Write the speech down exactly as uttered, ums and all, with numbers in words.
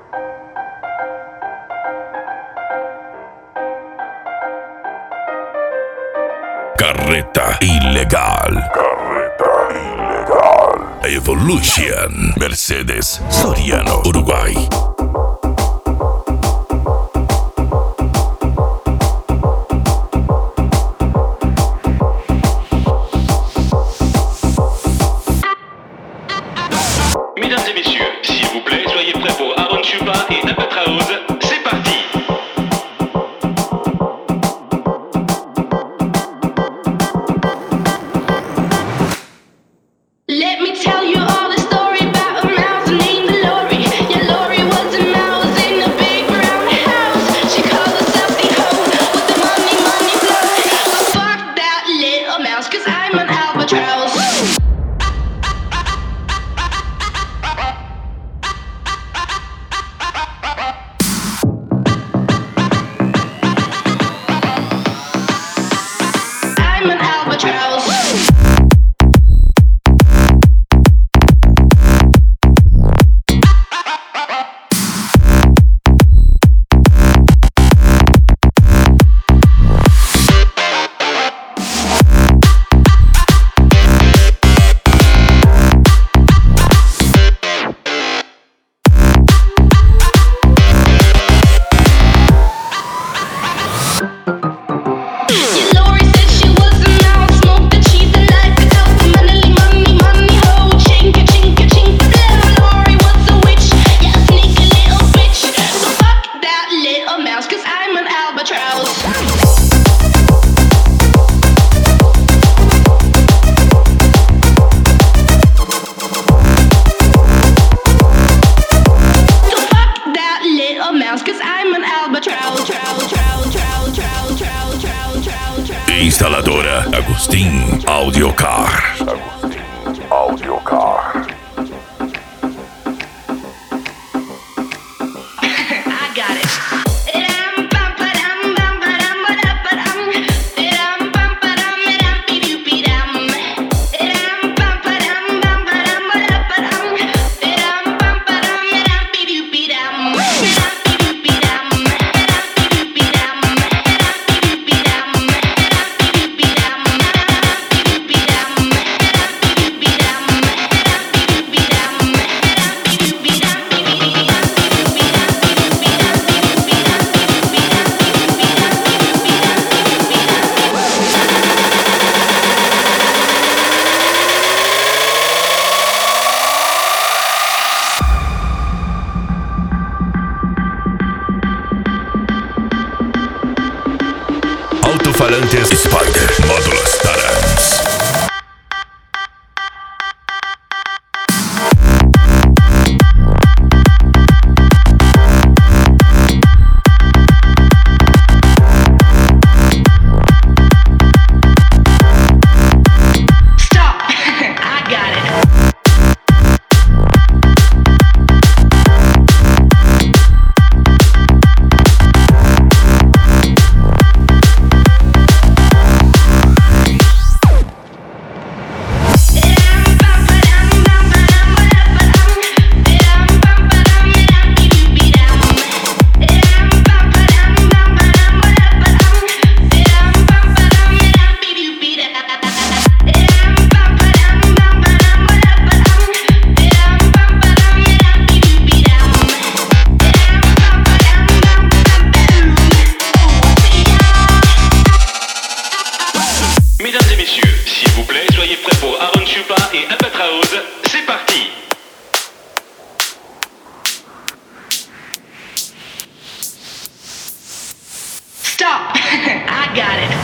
Carreta ilegal. Carreta ilegal. Evolution. Mercedes, Soriano, Uruguay. Mesdames et messieurs, s'il vous plaît, soyez prêts pour Aaron Chupa et Albatraoz. C'est parti! Let me tell you all the story about a mouse named Lori. Yeah, Lori was a mouse in a big brown house. She called herself the hoe with the money, money flow. But fuck that little mouse, cause I'm an albatross. I'm an albatross. Instaladora Agustín Audiocar. Agustín Audiocar. I got it. Altofalantes Spider Módulos Tarans. Stop! I got it. Mesdames et messieurs, s'il vous plaît, soyez prêts pour Aaron Chupa et Albatraoz. C'est parti! Stop! I got it.